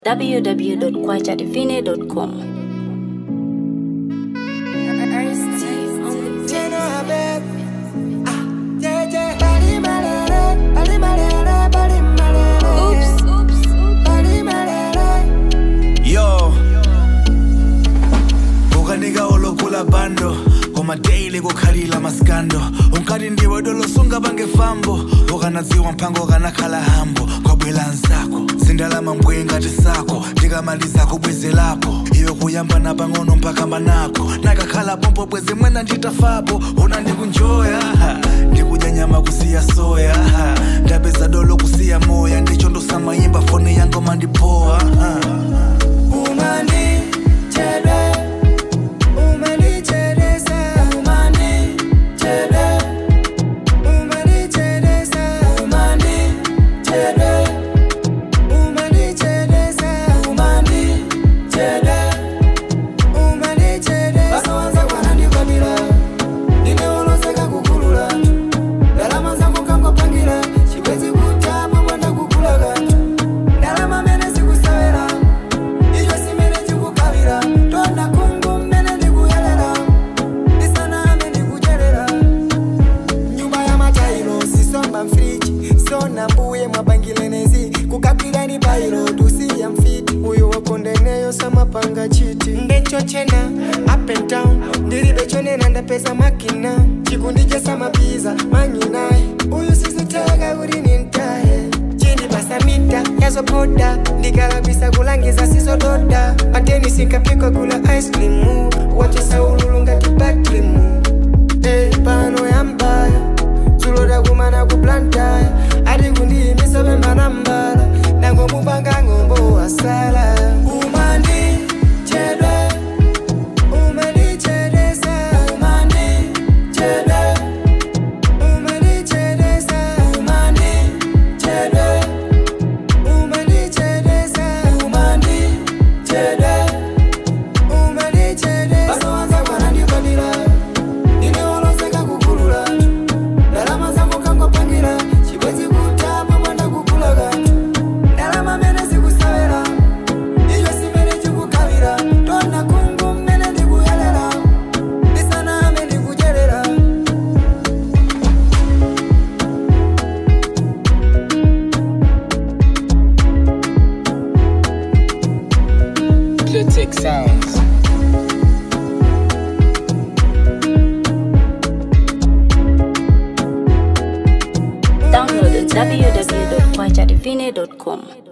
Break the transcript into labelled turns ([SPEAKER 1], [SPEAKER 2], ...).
[SPEAKER 1] www.kwachadivine.com.
[SPEAKER 2] Yo, ukanika olokula bando koma daily kukhalila maskando unkati ndiwe dolosunga bangefambo ukanadziwa mpango kanakhala hambo kwabwela nzako sindalama mbwe ngati sako ndikamaliza kubwezelapo iwe kuyamba napang'ono mpaka manako nakakhala pompo bweze mwena nditafapo una ndikunjoya ndikudya nyama kusiya soya ndapeza dolo kusiya moya ndicho ndosamayimba foni yango mandipoa
[SPEAKER 3] Panga chiti ndecho chena up and down ndiribe chone nanda pesa makina chikundije sama pizza manginai uyu sisitega kuri nintaye chini basamita yazo poda ndikala bisa kulangiza siso doda ateni sikapiko kula ice cream wache saululunga tibaklimu pano yambaya tuloda kumana kuplantaya adi kundi misobe manambala nango mubanga ngombo asala
[SPEAKER 4] Sounds.
[SPEAKER 1] Download www.kwachadivine.com.